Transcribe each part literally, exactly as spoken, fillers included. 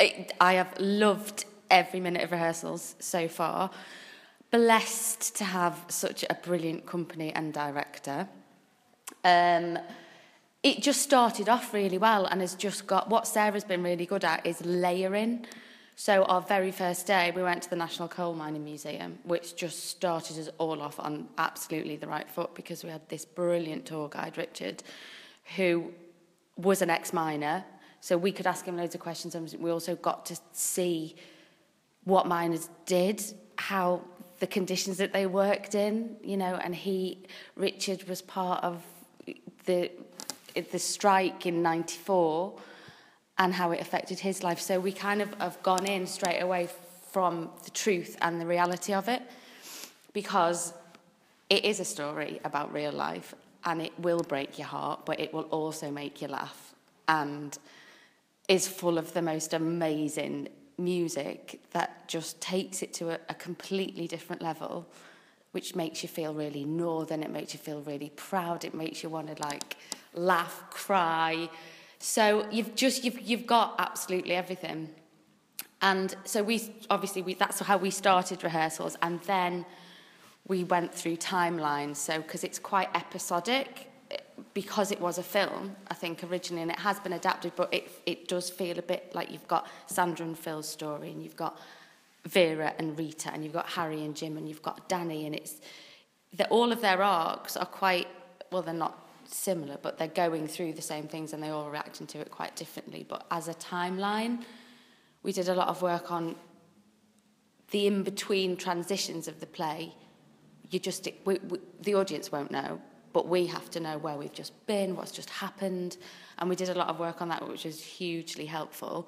I, I have loved every minute of rehearsals so far. Blessed to have such a brilliant company and director. Um, it just started off really well and has just got... What Sarah's been really good at is layering. So our very first day, we went to the National Coal Mining Museum, which just started us all off on absolutely the right foot because we had this brilliant tour guide, Richard, who was an ex-miner. So we could ask him loads of questions, and we also got to see what miners did, how the conditions that they worked in, you know, and he, Richard, was part of the the strike in ninety-four and how it affected his life. So we kind of have gone in straight away from the truth and the reality of it, because it is a story about real life and it will break your heart, but it will also make you laugh and is full of the most amazing music that just takes it to a, a completely different level, which makes you feel really northern, it makes you feel really proud, it makes you want to like laugh, cry. So you've just you've you've got absolutely everything. And so we obviously we that's how we started rehearsals, and then we went through timelines. So because it's quite episodic, because it was a film, I think originally, and it has been adapted, but it it does feel a bit like you've got Sandra and Phil's story, and you've got Vera and Rita, and you've got Harry and Jim, and you've got Danny, and it's that all of their arcs are quite, well, they're not similar, but they're going through the same things and they're all reacting to it quite differently. But as a timeline, we did a lot of work on the in-between transitions of the play. You just, we, we, the audience won't know, but we have to know where we've just been, what's just happened, and we did a lot of work on that, which was hugely helpful.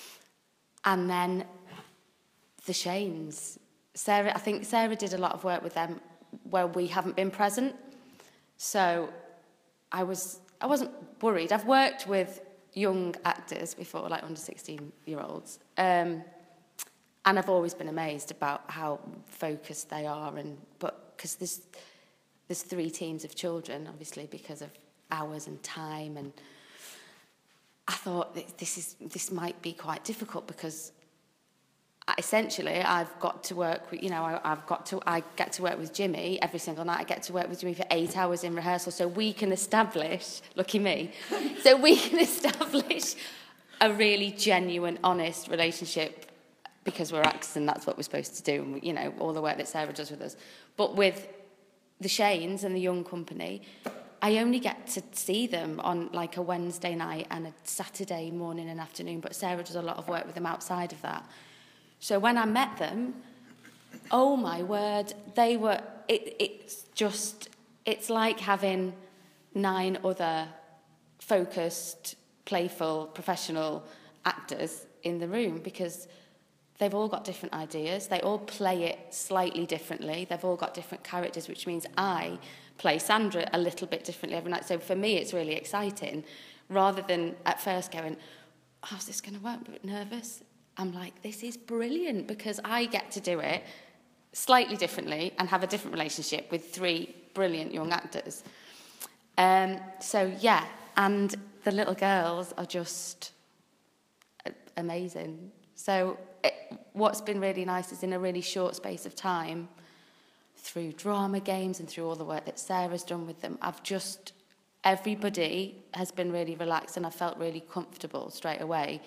And then the Shanes. Sarah, I think Sarah did a lot of work with them where we haven't been present. So I was, I wasn't worried. I've worked with young actors before, like under sixteen-year-olds, um, and I've always been amazed about how focused they are. And but because there's there's three teams of children, obviously, because of hours and time, and I thought this is this might be quite difficult because essentially I've got to work with, you know, I, I've got to, I get to work with Jimmy every single night. I get to work with Jimmy for eight hours in rehearsal, so we can establish, lucky me, so we can establish a really genuine, honest relationship because we're actors and that's what we're supposed to do, and, you know, all the work that Sarah does with us. But with the Shanes and the Young Company, I only get to see them on like a Wednesday night and a Saturday morning and afternoon, but Sarah does a lot of work with them outside of that. So when I met them, oh my word, they were, it, it's just, it's like having nine other focused, playful, professional actors in the room because they've all got different ideas. They all play it slightly differently. They've all got different characters, which means I play Sandra a little bit differently every night. So for me, it's really exciting. Rather than at first going, how's this going to work? I'm a bit nervous. I'm like, this is brilliant because I get to do it slightly differently and have a different relationship with three brilliant young actors. Um, so, yeah, and the little girls are just amazing. So it, what's been really nice is in a really short space of time, through drama games and through all the work that Sarah's done with them, I've just, everybody has been really relaxed and I felt really comfortable straight away.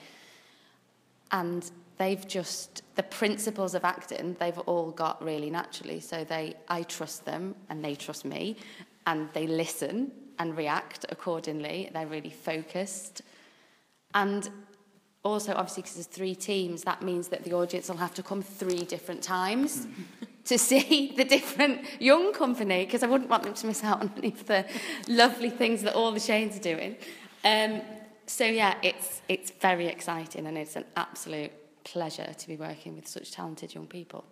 And they've just, the principles of acting, they've all got really naturally. So they, I trust them and they trust me and they listen and react accordingly. They're really focused. And also, obviously, because there's three teams, that means that the audience will have to come three different times to see the different Young Company, because I wouldn't want them to miss out on any of the lovely things that all the Shanes are doing. Um, So, yeah, it's it's very exciting and it's an absolute pleasure to be working with such talented young people.